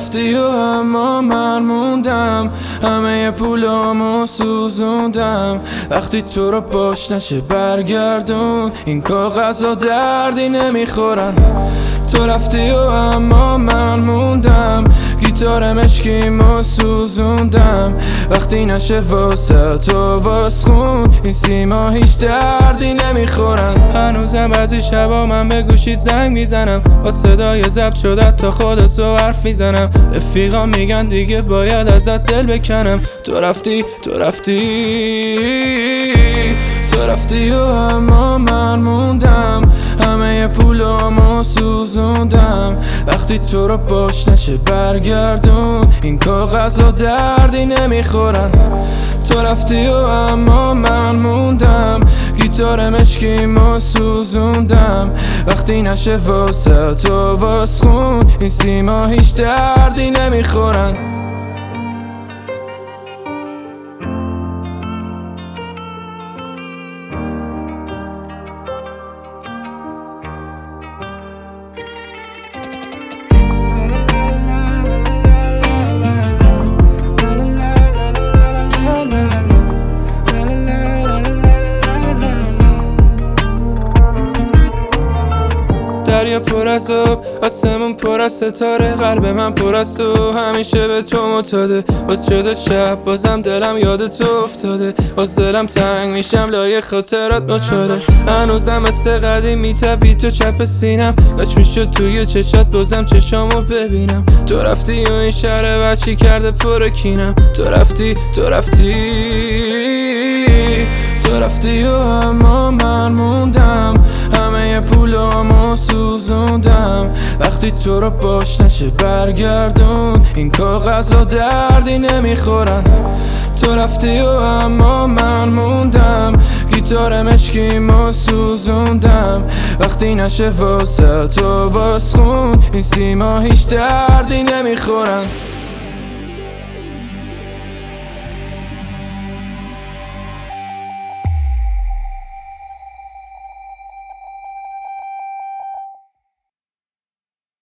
رفتی و اما من موندم، همه پولامو سوزوندم. وقتی تو رو باش نشه برگردون، این کاغذها دردی نمیخورن. تو رفتی و اما من موندم، گیتار مشکیمو سوزوندم. وقتی نشه واسه تو واس خون، این سیما هیچ دردی نمیخورن. هنوزم بعضی شبا من به گوشیت زنگ میزنم، با صدای ضبط شده تا خودتو حرف میزنم. رفیقا میگن دیگه باید ازت دل بکنم. تو رفتی و اما من موندم، همه پولامو سوزوندم. وقتی تو رو باش نشه برگردون، این کاغذها دردی نمیخورن. تو رفتی و اما من موندم، گیتار مشکیمو سوزوندم. وقتی نشه واسه تو واس خون، این سیما هیچ دردی نمیخورن. دریا پر از آب، آسمون پر از ستاره، قلب من پر از تو، همیشه به تو معتاده. باز شده شب بازم دلم یاد تو افتاده، باز دلم تنگ میشم لای خاطرات ناچاره. هنوزم مثل قدیم میتپی تو چپ سینم، کاش میشد توی چشات بازم چشامو ببینم. تو رفتی و این شهر وحشی کرده پر کینم. تو رفتی و اما من موندم، همه پولامو سوزوندم. وقتی تو رو باش نشه برگردون، این کاغذها دردی نمیخورن. تو رفتی و اما من موندم، گیتار مشکیمو سوزوندم. وقتی نشه واسه تو واس خون، این سیما هیچ دردی نمیخورن.